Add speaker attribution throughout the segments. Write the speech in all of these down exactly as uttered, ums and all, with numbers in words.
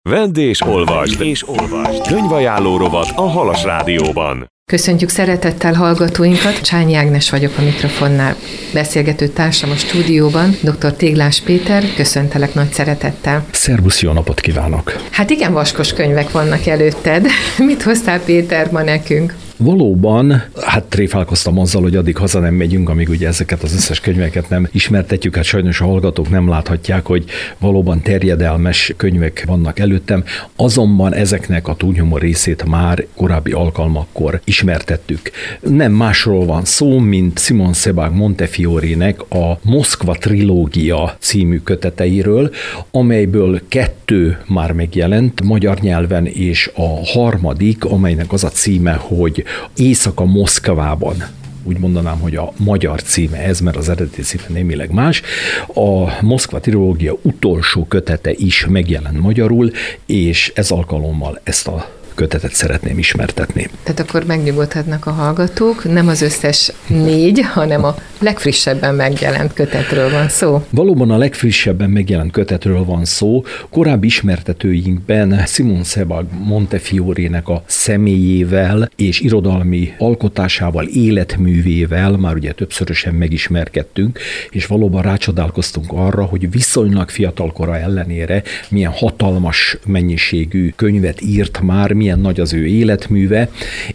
Speaker 1: Vedd és olvasd, és olvasd. Könyvajánló rovat a Halas Rádióban.
Speaker 2: Köszöntjük szeretettel hallgatóinkat, Csányi Ágnes vagyok a mikrofonnál. Beszélgető társam a stúdióban, dr. Téglás Péter, köszöntelek nagy szeretettel.
Speaker 3: Szervusz, jó napot kívánok!
Speaker 2: Hát igen, vaskos könyvek vannak előtted. Mit hoztál, Péter, ma nekünk?
Speaker 3: Valóban, hát tréfálkoztam azzal, hogy addig haza nem megyünk, amíg ugye ezeket az összes könyveket nem ismertetjük, hát sajnos a hallgatók nem láthatják, hogy valóban terjedelmes könyvek vannak előttem, azonban ezeknek a túlnyomó részét már korábbi alkalmakkor ismertettük. Nem másról van szó, mint Simon Sebag Montefiore-nek a Moszkva trilógia című köteteiről, amelyből kettő már megjelent magyar nyelven, és a harmadik, amelynek az a címe, hogy Éjszaka Moszkvában. Úgy mondanám, hogy a magyar címe ez, mert az eredeti címe némileg más. A Moszkva trilógia utolsó kötete is megjelent magyarul, és ez alkalommal ezt a kötetet szeretném ismertetni.
Speaker 2: Tehát akkor megnyugodhatnak a hallgatók, nem az összes négy, hanem a legfrissebben megjelent kötetről van szó.
Speaker 3: Valóban a legfrissebben megjelent kötetről van szó. Korábbi ismertetőinkben Simon Sebag Montefiore-nek a személyével és irodalmi alkotásával, életművével már ugye többszörösen megismerkedtünk, és valóban rácsodálkoztunk arra, hogy viszonylag fiatal kora ellenére milyen hatalmas mennyiségű könyvet írt már, milyen nagy az ő életműve,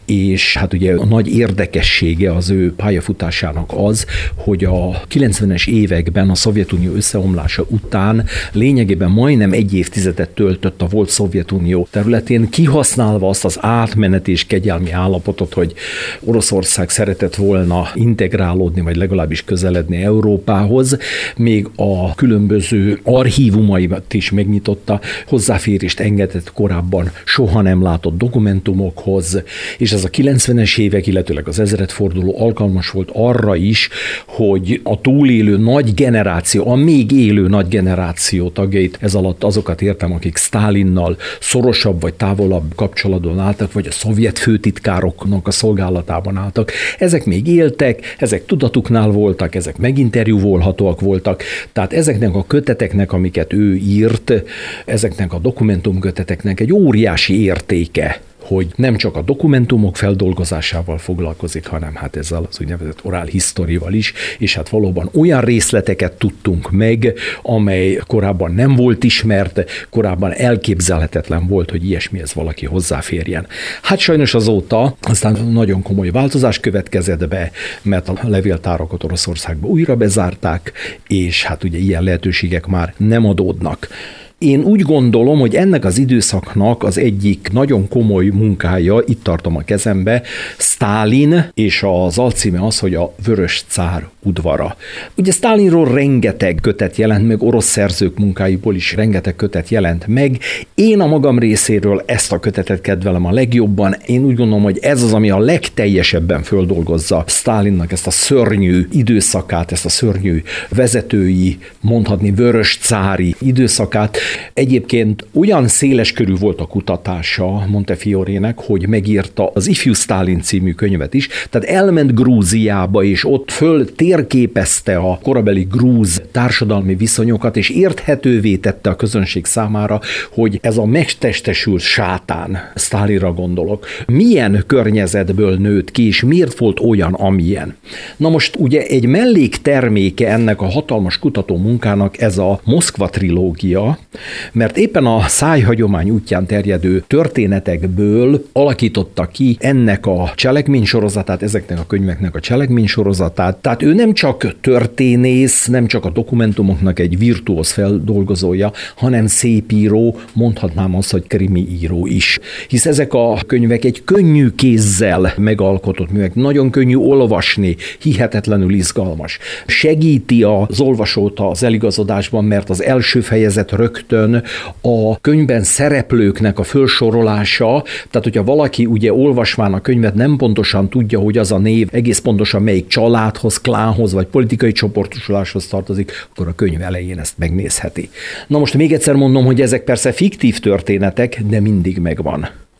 Speaker 3: és hát ugye a nagy érdekessége az ő pályafutásának az, hogy a kilencvenes években a Szovjetunió összeomlása után lényegében majdnem egy évtizedet töltött a volt Szovjetunió területén, kihasználva azt az átmenet és kegyelmi állapotot, hogy Oroszország szeretett volna integrálódni, vagy legalábbis közeledni Európához, még a különböző archívumaimat is megnyitotta, hozzáférést engedett korábban soha nem látott dokumentumokhoz, és ez a kilencvenes évek, illetőleg az ezredforduló alkalmas volt arra is, hogy a túlélő nagy generáció, a még élő nagy generáció tagjait, ez alatt azokat értem, akik Sztálinnal szorosabb vagy távolabb kapcsolatban álltak, vagy a szovjet főtitkároknak a szolgálatában álltak. Ezek még éltek, ezek tudatuknál voltak, ezek meginterjúvolhatóak voltak, tehát ezeknek a köteteknek, amiket ő írt, ezeknek a dokumentumköteteknek egy óriási értéke, hogy nem csak a dokumentumok feldolgozásával foglalkozik, hanem hát ezzel az úgynevezett orál hisztorival is, és hát valóban olyan részleteket tudtunk meg, amely korábban nem volt ismert, korábban elképzelhetetlen volt, hogy ilyesmihez valaki hozzáférjen. Hát sajnos azóta aztán nagyon komoly változás következett be, mert a levéltárakat Oroszországba újra bezárták, és hát ugye ilyen lehetőségek már nem adódnak. Én úgy gondolom, hogy ennek az időszaknak az egyik nagyon komoly munkája, itt tartom a kezembe, Sztálin, és az alcíme az, hogy a Vörös Cár udvara. Ugye Sztálinról rengeteg kötet jelent meg, orosz szerzők munkáiból is rengeteg kötet jelent meg. Én a magam részéről ezt a kötetet kedvelem a legjobban. Én úgy gondolom, hogy ez az, ami a legteljesebben földolgozza Sztálinnak ezt a szörnyű időszakát, ezt a szörnyű vezetői, mondhatni vörös cári időszakát. Egyébként olyan széleskörű volt a kutatása Montefiore-nek, hogy megírta az Ifjú Sztálin című könyvet is, tehát elment Grúziába, és ott föl térképezte a korabeli grúz társadalmi viszonyokat, és érthetővé tette a közönség számára, hogy ez a megtestesült sátán, Sztálinra gondolok, milyen környezetből nőtt ki, és miért volt olyan, amilyen. Na most ugye egy mellékterméke ennek a hatalmas kutató munkának ez a Moszkva trilógia, mert éppen a szájhagyomány útján terjedő történetekből alakította ki ennek a cselekménysorozatát, ezeknek a könyveknek a cselekménysorozatát. Tehát ő nem csak történész, nem csak a dokumentumoknak egy virtuóz feldolgozója, hanem szépíró, mondhatnám azt, hogy krimi író is. Hisz ezek a könyvek egy könnyű kézzel megalkotott művek, nagyon könnyű olvasni, hihetetlenül izgalmas. Segíti az olvasót az eligazodásban, mert az első fejezet rögtön a könyvben szereplőknek a fölsorolása, tehát hogyha valaki ugye olvasván a könyvet nem pontosan tudja, hogy az a név egész pontosan melyik családhoz, klánhoz vagy politikai csoportosuláshoz tartozik, akkor a könyv elején ezt megnézheti. Na most még egyszer mondom, hogy ezek persze fiktív történetek, de mindig megvan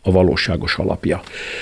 Speaker 3: a valóságos alapja.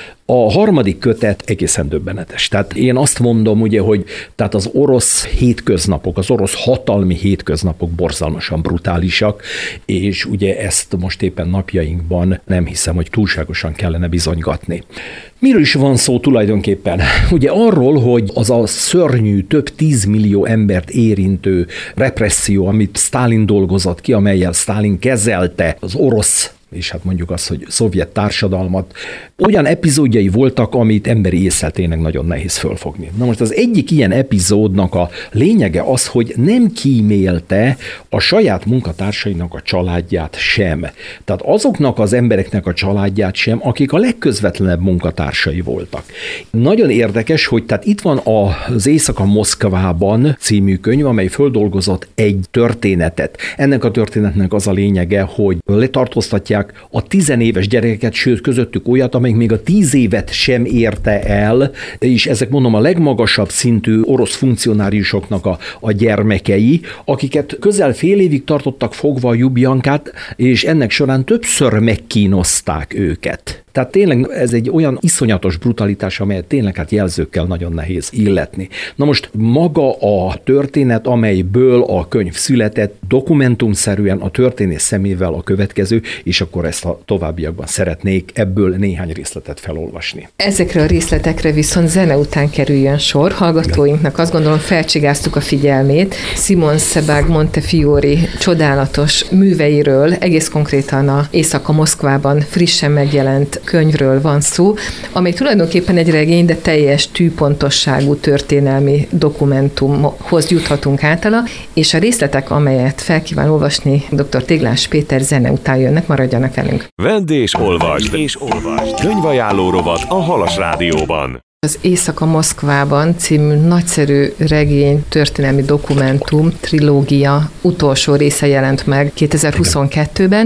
Speaker 3: A harmadik kötet egészen döbbenetes. Tehát én azt mondom, ugye, hogy tehát az orosz hétköznapok, az orosz hatalmi hétköznapok borzalmasan brutálisak, és ugye ezt most éppen napjainkban nem hiszem, hogy túlságosan kellene bizonygatni. Miről is van szó tulajdonképpen? Ugye arról, hogy az a szörnyű, több tízmillió embert érintő represszió, amit Sztálin dolgozott ki, amellyel Sztálin kezelte az orosz, és hát mondjuk azt, hogy szovjet társadalmat, olyan epizódjai voltak, amit emberi ésszel tényleg nagyon nehéz fölfogni. Na most az egyik ilyen epizódnak a lényege az, hogy nem kímélte a saját munkatársainak a családját sem. Tehát azoknak az embereknek a családját sem, akik a legközvetlenebb munkatársai voltak. Nagyon érdekes, hogy tehát itt van az Éjszaka Moszkvában című könyv, amely földolgozott egy történetet. Ennek a történetnek az a lényege, hogy letartóztatják a tizenéves gyerekeket, sőt közöttük olyat, amelyik még a tíz évet sem érte el, és ezek mondom a legmagasabb szintű orosz funkcionáriusoknak a, a gyermekei, akiket közel fél évig tartottak fogva a Jubjankát, és ennek során többször megkínozták őket. Tehát tényleg ez egy olyan iszonyatos brutalitás, amelyet tényleg hát jelzőkkel nagyon nehéz illetni. Na most maga a történet, amelyből a könyv született, dokumentumszerűen a történész szemével a következő, és akkor ezt a továbbiakban szeretnék ebből néhány részletet felolvasni.
Speaker 2: Ezekre a részletekre viszont zene után kerüljön sor. Hallgatóinknak azt gondolom felcsigáztuk a figyelmét Simon Sebag Montefiore csodálatos műveiről, egész konkrétan a Éjszaka Moszkvában frissen megjelent könyvről van szó, amely tulajdonképpen egy regény, de teljes tűpontosságú történelmi dokumentumhoz juthatunk általa, és a részletek, amelyet fel kíván olvasni dr. Téglás Péter zene után jönnek, maradjanak velünk.
Speaker 1: Vedd és olvasd, és olvasd. Könyvajánló rovat a Halas Rádióban.
Speaker 2: Az Éjszaka Moszkvában című nagyszerű regény, történelmi dokumentum, trilógia utolsó része jelent meg kétezer-huszonkettőben,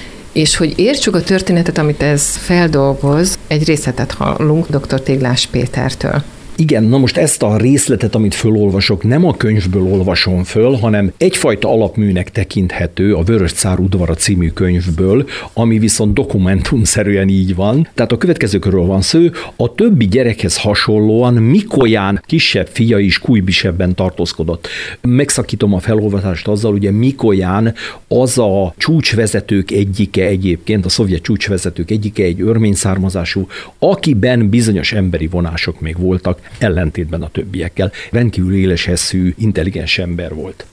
Speaker 2: és hogy értsük a történetet, amit ez feldolgoz, egy részletet hallunk dr. Téglás Pétertől.
Speaker 3: Igen, na most ezt a részletet, amit fölolvasok, nem a könyvből olvasom föl, hanem egyfajta alapműnek tekinthető a Vörös Cár udvara című könyvből, ami viszont dokumentumszerűen így van. Tehát a következőkről van szó, a többi gyerekhez hasonlóan Mikolyán kisebb fia is Kujbisebben tartózkodott. Megszakítom a felolvasást azzal, ugye Mikolyán az a csúcsvezetők egyike egyébként, a szovjet csúcsvezetők egyike, egy örmény származású, akiben bizonyos emberi vonások még voltak, ellentétben a többiekkel. Rendkívül éles eszű, intelligens ember volt.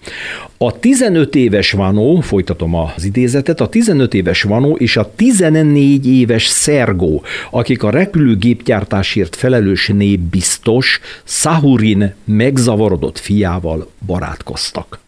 Speaker 3: A tizenöt éves Vanó, folytatom az idézetet, a tizenöt éves Vanó és a tizennégy éves Szergó, akik a repülőgépgyártásért felelős népbiztos Szahurin megzavarodott fiával barátkoztak.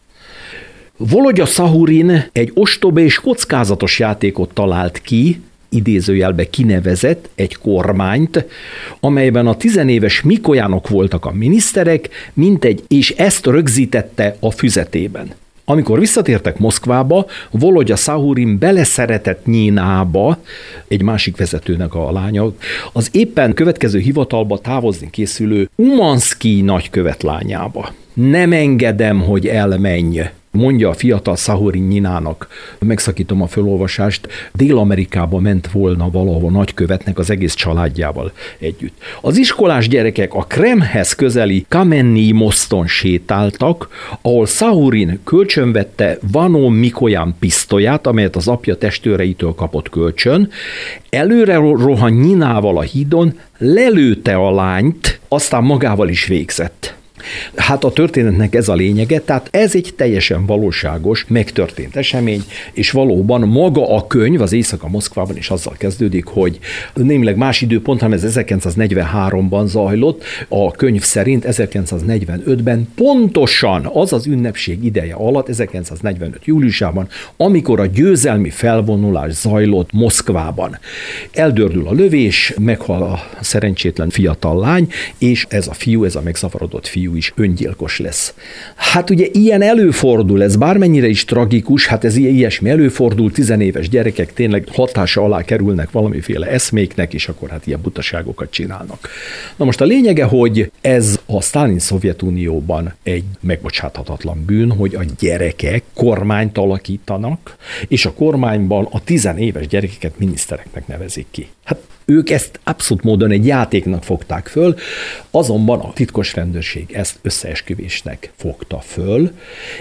Speaker 3: Volodya Szahurin egy ostoba és kockázatos játékot talált ki, idézőjelbe kinevezett egy kormányt, amelyben a tizenéves Mikolyánok voltak a miniszterek, mintegy, és ezt rögzítette a füzetében. Amikor visszatértek Moszkvába, Volodya Szahurin beleszeretett Nyinába, egy másik vezetőnek a lánya, az éppen következő hivatalba távozni készülő Umanszkij nagykövet lányába. Nem engedem, hogy elmenj, mondja a fiatal Szahurin Nyinának. Megszakítom a felolvasást, Dél-Amerikába ment volna valahol nagykövetnek az egész családjával együtt. Az iskolás gyerekek a Kremlhez közeli Kamennyi moszton sétáltak, ahol Szahurin kölcsönvette Vanó Mikolyán pisztolyát, amelyet az apja testőreitől kapott kölcsön, előre rohan Nyinával a hídon, lelőtte a lányt, aztán magával is végzett. Hát a történetnek ez a lényege, tehát ez egy teljesen valóságos, megtörtént esemény, és valóban maga a könyv az Éjszaka Moszkvában is azzal kezdődik, hogy némileg más időpont, hanem ez ezerkilencszáznegyvenháromban zajlott, a könyv szerint ezerkilencszáznegyvenötben pontosan az az ünnepség ideje alatt, ezerkilencszáznegyvenöt júliusában, amikor a győzelmi felvonulás zajlott Moszkvában. Eldördül a lövés, meghal a szerencsétlen fiatal lány, és ez a fiú, ez a megzavarodott fiú fiú is öngyilkos lesz. Hát ugye ilyen előfordul, ez bármennyire is tragikus, hát ez ilyesmi előfordul, tizenéves gyerekek tényleg hatása alá kerülnek valamiféle eszméknek, és akkor hát ilyen butaságokat csinálnak. Na most a lényege, hogy ez a Sztálin Szovjetunióban egy megbocsáthatatlan bűn, hogy a gyerekek kormányt alakítanak, és a kormányban a tizenéves gyerekeket minisztereknek nevezik ki. Hát ők ezt abszolút módon egy játéknak fogták föl, azonban a titkos rendőrség ezt összeesküvésnek fogta föl,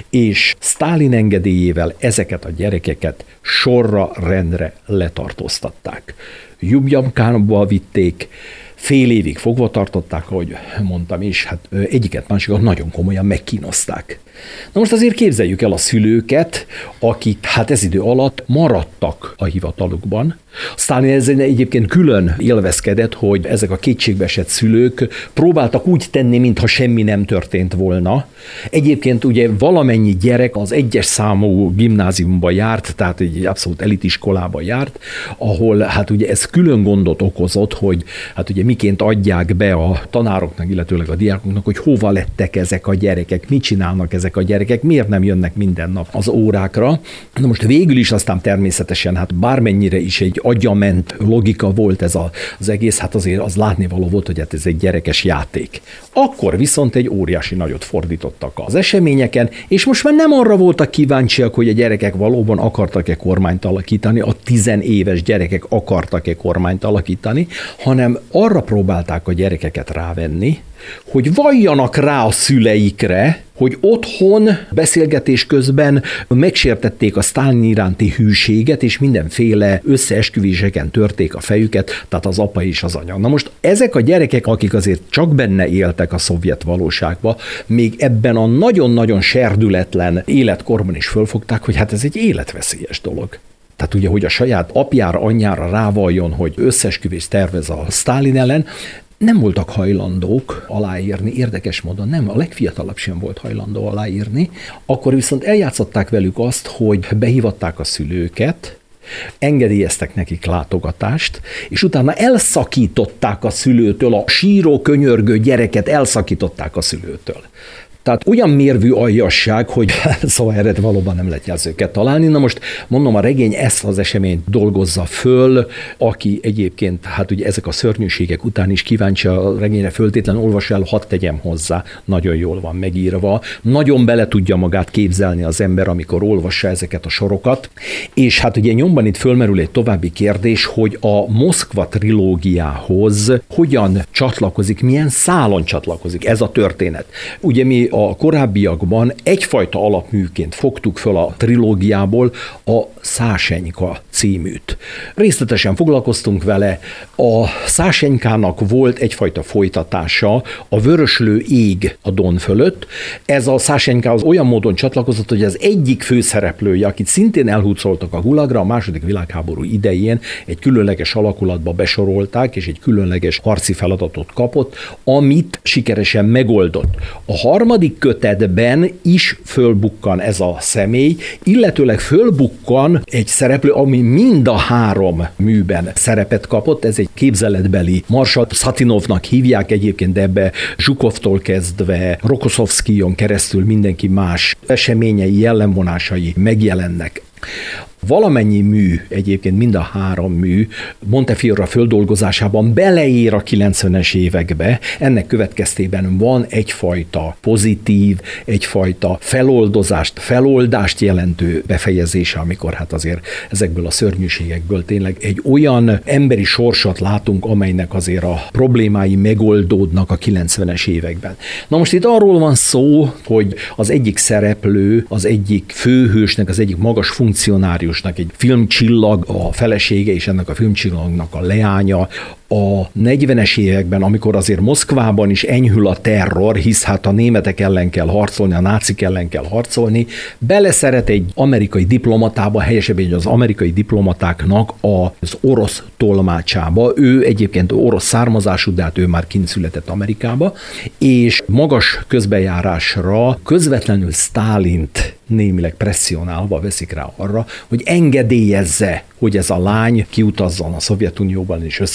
Speaker 3: és Sztálin engedélyével ezeket a gyerekeket sorra rendre letartóztatták. Ljubljánkába vitték, fél évig fogva tartották, ahogy mondtam, és hát egyiket másikat nagyon komolyan megkínozták. Na most azért képzeljük el a szülőket, akik hát ez idő alatt maradtak a hivatalukban. Sztálin ezen egyébként külön élvezkedett, hogy ezek a kétségbeesett szülők próbáltak úgy tenni, mintha semmi nem történt volna. Egyébként ugye valamennyi gyerek az egyes számú gimnáziumba járt, tehát egy abszolút elitiskolába járt, ahol hát ugye ez külön gondot okozott, hogy hát ugye miként adják be a tanároknak, illetőleg a diákoknak, hogy hova lettek ezek a gyerekek, mit csinálnak ezek a gyerekek, miért nem jönnek minden nap az órákra. Na most végül is aztán természetesen, hát bármennyire is egy agyament logika volt ez a, az egész, hát azért az látnivaló volt, hogy hát ez egy gyerekes játék. Akkor viszont egy óriási nagyot fordítottak az eseményeken, és most már nem arra voltak kíváncsiak, hogy a gyerekek valóban akartak-e kormányt alakítani, a tizenéves gyerekek akartak-e kormányt alakítani, hanem arra próbálták a gyerekeket rávenni, hogy valljanak rá a szüleikre, hogy otthon beszélgetés közben megsértették a Sztálin iránti hűséget, és mindenféle összeesküvéseken törték a fejüket, tehát az apa és az anya. Na most ezek a gyerekek, akik azért csak benne éltek a szovjet valóságba, még ebben a nagyon-nagyon serdületlen életkorban is fölfogták, hogy hát ez egy életveszélyes dolog. Tehát ugye, hogy a saját apjára, anyjára rávalljon, hogy összeesküvést tervez a Sztálin ellen, nem voltak hajlandók aláírni, érdekes módon nem, a legfiatalabb sem volt hajlandó aláírni, akkor viszont eljátszották velük azt, hogy behívatták a szülőket, engedélyeztek nekik látogatást, és utána elszakították a szülőtől, a síró, könyörgő gyereket elszakították a szülőtől. Tehát olyan mérvű aljasság, hogy szóval erre valóban nem lehet jelzőket találni. Na most mondom, a regény ezt az eseményt dolgozza föl, aki egyébként, hát ugye ezek a szörnyűségek után is kíváncsi a regényre, föltétlenül olvassa el, hadd tegyem hozzá, nagyon jól van megírva, nagyon bele tudja magát képzelni az ember, amikor olvassa ezeket a sorokat, és hát ugye nyomban itt fölmerül egy további kérdés, hogy a Moszkva trilógiához hogyan csatlakozik, milyen szálon csatlakozik ez a történet. Ugye mi a korábbiakban egyfajta alapműként fogtuk föl a trilógiából a Szásenyka címűt. Részletesen foglalkoztunk vele, a Szásenykának volt egyfajta folytatása, a Vöröslő ég a Don fölött. Ez a Szásenykához olyan módon csatlakozott, hogy az egyik főszereplője, akit szintén elhurcoltak a gulagra, a második világháború idején egy különleges alakulatba besorolták, és egy különleges harci feladatot kapott, amit sikeresen megoldott. A harmadik kötetben is fölbukkan ez a személy, illetőleg fölbukkan egy szereplő, ami mind a három műben szerepet kapott, ez egy képzeletbeli Marshall Szatinovnak hívják egyébként, de ebbe Zsukovtól kezdve Rokoszovszkijon keresztül mindenki más eseményei, jellemvonásai megjelennek. Valamennyi mű, egyébként mind a három mű Montefiore földolgozásában beleér a kilencvenes évekbe, ennek következtében van egyfajta pozitív, egyfajta feloldozást, feloldást jelentő befejezése, amikor hát azért ezekből a szörnyűségekből tényleg egy olyan emberi sorsot látunk, amelynek azért a problémái megoldódnak a kilencvenes években. Na most itt arról van szó, hogy az egyik szereplő, az egyik főhősnek, az egyik magas funkcionárius, egy filmcsillag, a felesége és ennek a filmcsillagnak a leánya a negyvenes években, amikor azért Moszkvában is enyhül a terror, hisz hát a németek ellen kell harcolni, a nácik ellen kell harcolni, beleszeret egy amerikai diplomatába, helyesebben az amerikai diplomatáknak az orosz tolmácsába. Ő egyébként orosz származású, de hát ő már kint született Amerikába, és magas közbejárásra közvetlenül Sztálint némileg presszionálva veszik rá arra, hogy engedélyezze, hogy ez a lány kiutazzon a Szovjetunióban és összeházasodjon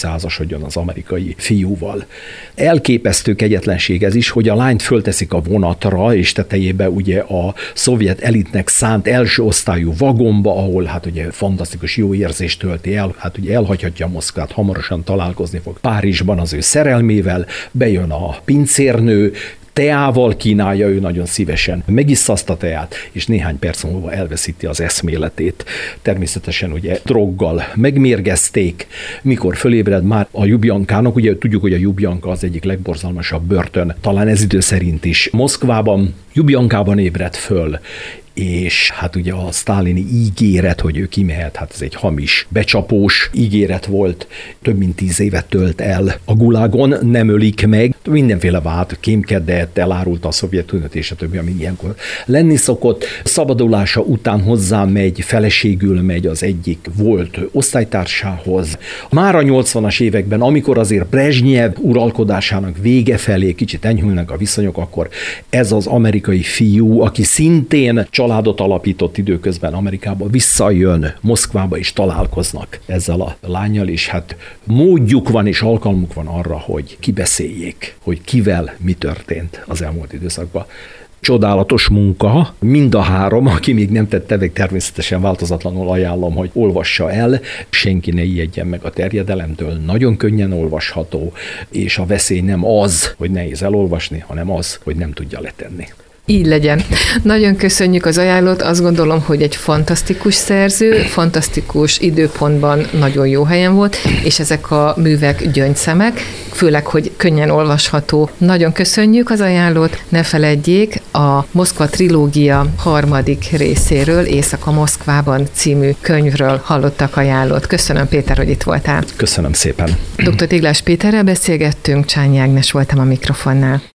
Speaker 3: házasodjon az amerikai fiúval. Elképesztő kegyetlenség ez is, hogy a lányt fölteszik a vonatra, és tetejébe ugye a szovjet elitnek szánt első osztályú vagomba, ahol hát ugye fantasztikus jó érzést tölti el, hát ugye elhagyhatja Moszkvát, hamarosan találkozni fog Párizsban az ő szerelmével, bejön a pincérnő, teával kínálja, ő nagyon szívesen megissza azt a teát, és néhány perc múlva elveszíti az eszméletét. Természetesen ugye droggal megmérgezték, mikor fölébred már a Ljubljankának, ugye tudjuk, hogy a Ljubljanka az egyik legborzalmasabb börtön, talán ez idő szerint is. Moszkvában, Ljubljankában ébredt föl, és hát ugye a sztálini ígéret, hogy ő kimehet, hát ez egy hamis, becsapós ígéret volt, több mint tíz évet tölt el a gulágon, nem ölik meg, mindenféle vád, kémkedett, elárulta a Szovjetuniót és a többi, ami ilyenkor lenni szokott. Szabadulása után hozzá megy, feleségül megy az egyik volt osztálytársához. Már a nyolcvanas években, amikor azért Brezsnyev uralkodásának vége felé kicsit enyhülnek a viszonyok, akkor ez az amerikai fiú, aki szintén családot alapított időközben Amerikába, visszajön Moszkvába, és találkoznak ezzel a lánnyal, és hát módjuk van és alkalmuk van arra, hogy kibeszéljék, hogy kivel mi történt az elmúlt időszakban. Csodálatos munka, mind a három, aki még nem tette meg, természetesen változatlanul ajánlom, hogy olvassa el, senki ne ijedjen meg a terjedelemtől, nagyon könnyen olvasható, és a veszély nem az, hogy nehéz elolvasni, hanem az, hogy nem tudja letenni.
Speaker 2: Így legyen. Nagyon köszönjük az ajánlót, azt gondolom, hogy egy fantasztikus szerző, fantasztikus időpontban nagyon jó helyen volt, és ezek a művek gyöngyszemek, főleg, hogy könnyen olvasható. Nagyon köszönjük az ajánlót, ne feledjék, a Moszkva trilógia harmadik részéről, Éjszaka Moszkvában című könyvről hallottak ajánlót. Köszönöm, Péter, hogy itt voltál.
Speaker 3: Köszönöm szépen.
Speaker 2: doktor Téglás Péterrel beszélgettünk, Csányi Ágnes voltam a mikrofonnál.